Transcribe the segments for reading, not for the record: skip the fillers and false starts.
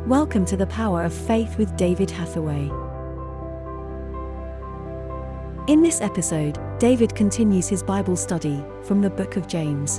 Welcome to the Power of Faith with David Hathaway. In this episode, David continues his Bible study from the book of James.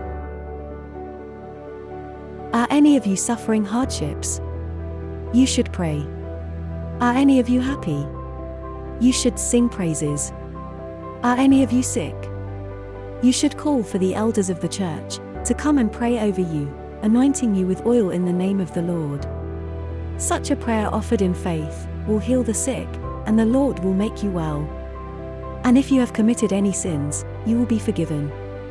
Are any of you suffering hardships? You should pray. Are any of you happy? You should sing praises. Are any of you sick? You should call for the elders of the church to come and pray over you, anointing you with oil in the name of the Lord. Such a prayer offered in faith will heal the sick, and the Lord will make you well. And if you have committed any sins, you will be forgiven.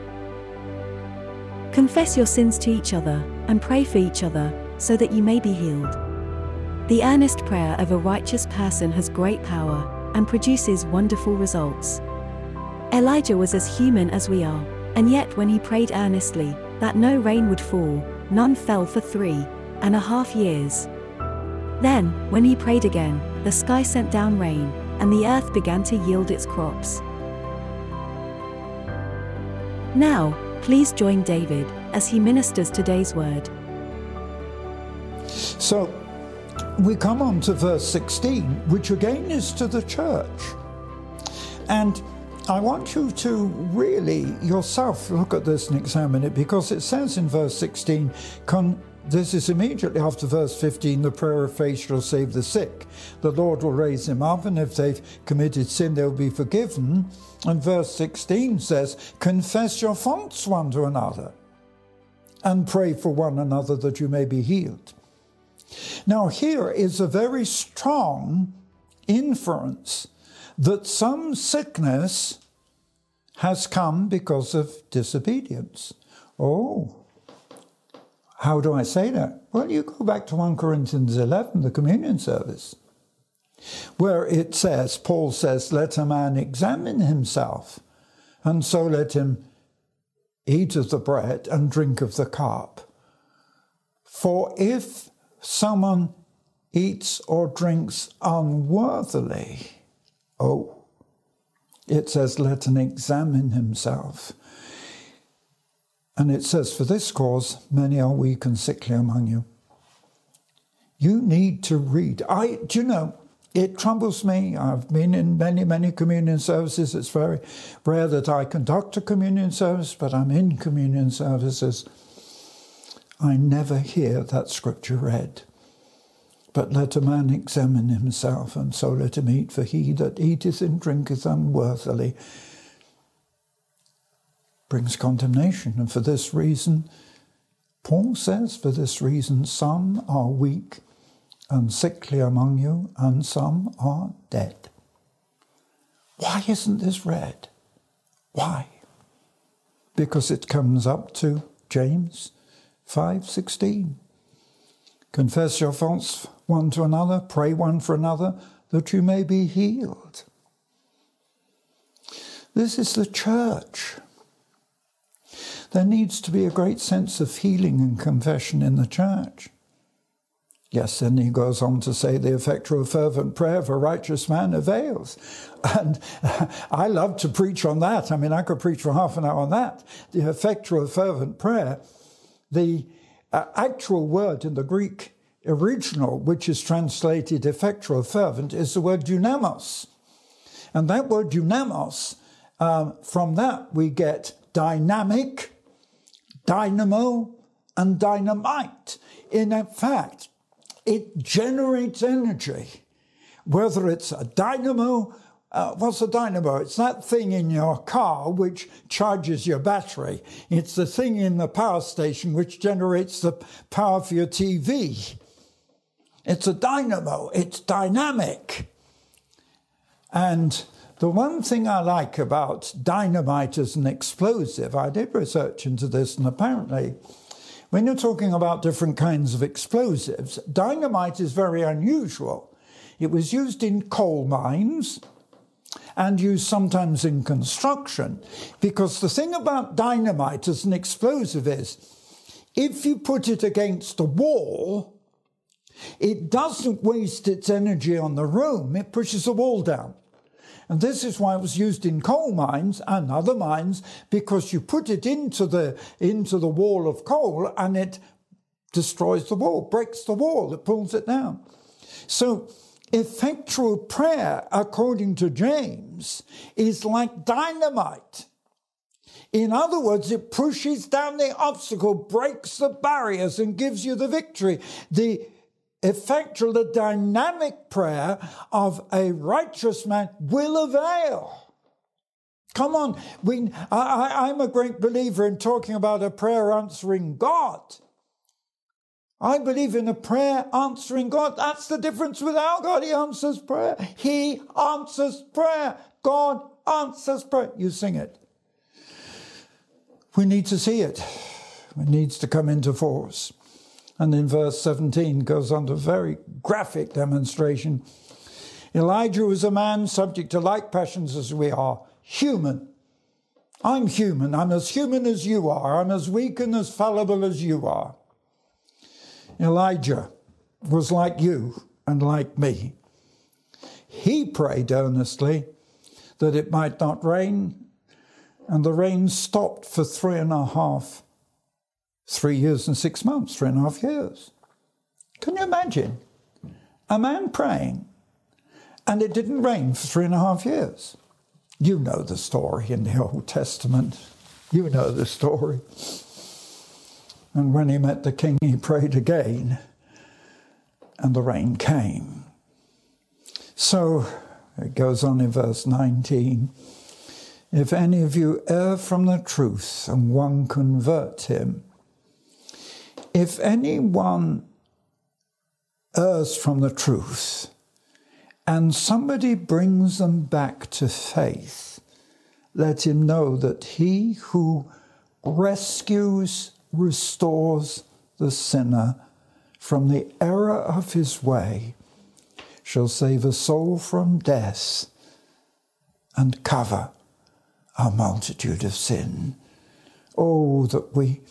Confess your sins to each other, and pray for each other, so that you may be healed. The earnest prayer of a righteous person has great power, and produces wonderful results. Elijah was as human as we are, and yet when he prayed earnestly that no rain would fall, none fell for 3.5 years. Then, when he prayed again, the sky sent down rain, and the earth began to yield its crops. Now, please join David as he ministers today's word. So, we come on to verse 16, which again is to the church. And I want you to really yourself look at this and examine it, because it says in verse 16, this is immediately after verse 15, the prayer of faith shall save the sick. The Lord will raise him up, and if they've committed sin, they'll be forgiven. And verse 16 says, confess your faults one to another, and pray for one another that you may be healed. Now here is a very strong inference that some sickness has come because of disobedience. Oh, how do I say that? Well, you go back to 1 Corinthians 11, the communion service, where it says, Paul says, let a man examine himself, and so let him eat of the bread and drink of the cup. For if someone eats or drinks unworthily, it says, let him examine himself. And it says, for this cause, many are weak and sickly among you. You need to read. It troubles me. I've been in many, many communion services. It's very rare that I conduct a communion service, but I'm in communion services. I never hear that scripture read. But let a man examine himself, and so let him eat, for he that eateth and drinketh unworthily brings condemnation. And for this reason, Paul says, for this reason, some are weak and sickly among you, and some are dead. Why isn't this read? Why? Because it comes up to James 5:16. Confess your faults one to another, pray one for another, that you may be healed. This is the church. There needs to be a great sense of healing and confession in the church. Yes, and he goes on to say, the effectual fervent prayer of a righteous man avails. And I love to preach on that. I mean, I could preach for half an hour on that. The effectual fervent prayer, the actual word in the Greek original, which is translated effectual fervent, is the word dynamos. And that word dynamos, from that we get dynamic, dynamo, and dynamite. In fact, it generates energy. Whether it's a dynamo, what's a dynamo? It's that thing in your car which charges your battery. It's the thing in the power station which generates the power for your TV. It's a dynamo. It's dynamic. And the one thing I like about dynamite as an explosive, I did research into this, and apparently when you're talking about different kinds of explosives, dynamite is very unusual. It was used in coal mines and used sometimes in construction, because the thing about dynamite as an explosive is, if you put it against a wall, it doesn't waste its energy on the room, it pushes the wall down. And this is why it was used in coal mines and other mines, because you put it into the wall of coal and it destroys the wall, breaks the wall, it pulls it down. So effectual prayer, according to James, is like dynamite. In other words, it pushes down the obstacle, breaks the barriers, and gives you the victory. The effectual, the dynamic prayer of a righteous man will avail. Come on, I'm a great believer in talking about a prayer answering God. I believe in a prayer answering God. That's the difference with our God. He answers prayer. He answers prayer. God answers prayer. You sing it. We need to see it. It needs to come into force. And in verse 17 goes on to a very graphic demonstration. Elijah was a man subject to like passions as we are. Human. I'm human. I'm as human as you are. I'm as weak and as fallible as you are. Elijah was like you and like me. He prayed earnestly that it might not rain, and the rain stopped for 3 years and 6 months, 3.5 years. Can you imagine? A man praying, and it didn't rain for 3.5 years. You know the story in the Old Testament. You know the story. And when he met the king, he prayed again, and the rain came. So it goes on in verse 19. If any of you err from the truth and one convert him, if anyone errs from the truth and somebody brings them back to faith, let him know that he who restores the sinner from the error of his way shall save a soul from death and cover a multitude of sin. That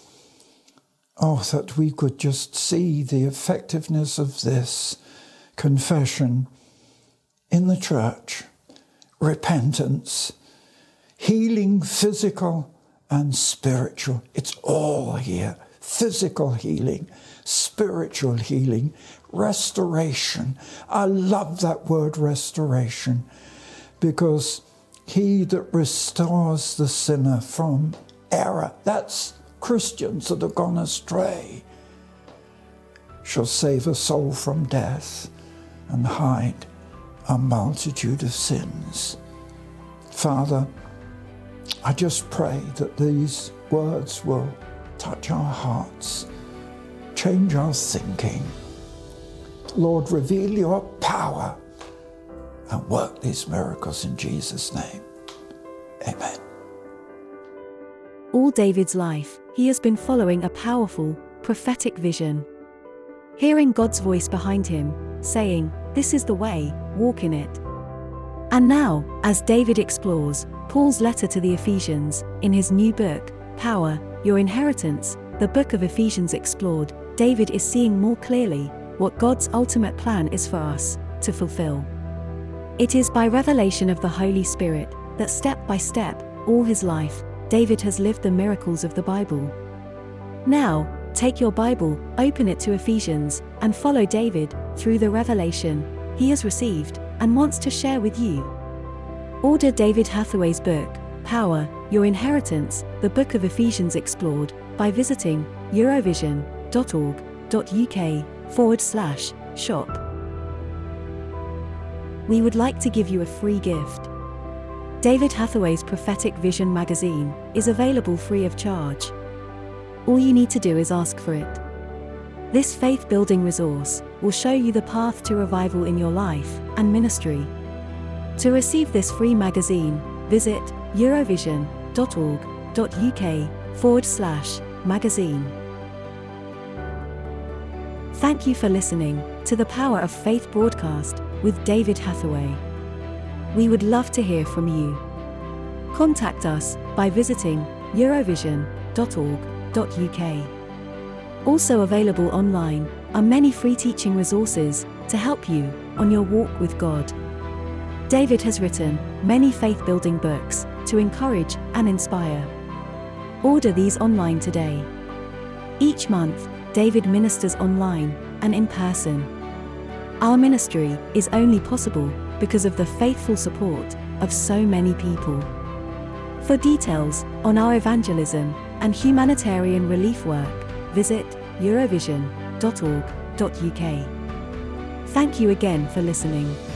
we could just see the effectiveness of this confession in the church. Repentance, healing, physical and spiritual. It's all here. Physical healing, spiritual healing, restoration. I love that word restoration, because he that restores the sinner from error, that's Christians that have gone astray, shall save a soul from death and hide a multitude of sins. Father, I just pray that these words will touch our hearts, change our thinking. Lord, reveal your power and work these miracles in Jesus' name. Amen. All David's life, he has been following a powerful, prophetic vision. Hearing God's voice behind him, saying, "This is the way, walk in it." And now, as David explores Paul's letter to the Ephesians, in his new book, Power, Your Inheritance, the book of Ephesians explored, David is seeing more clearly what God's ultimate plan is for us to fulfill. It is by revelation of the Holy Spirit that step by step, all his life, David has lived the miracles of the Bible. Now, take your Bible, open it to Ephesians, and follow David through the revelation he has received and wants to share with you. Order David Hathaway's book, Power, Your Inheritance, the Book of Ephesians Explored, by visiting eurovision.org.uk/shop. We would like to give you a free gift. David Hathaway's Prophetic Vision magazine is available free of charge. All you need to do is ask for it. This faith-building resource will show you the path to revival in your life and ministry. To receive this free magazine, visit eurovision.org.uk/magazine. Thank you for listening to the Power of Faith broadcast with David Hathaway. We would love to hear from you. Contact us by visiting eurovision.org.uk. Also available online are many free teaching resources to help you on your walk with God. David has written many faith-building books to encourage and inspire. Order these online today. Each month, David ministers online and in person. Our ministry is only possible because of the faithful support of so many people. For details on our evangelism and humanitarian relief work, visit eurovision.org.uk. Thank you again for listening.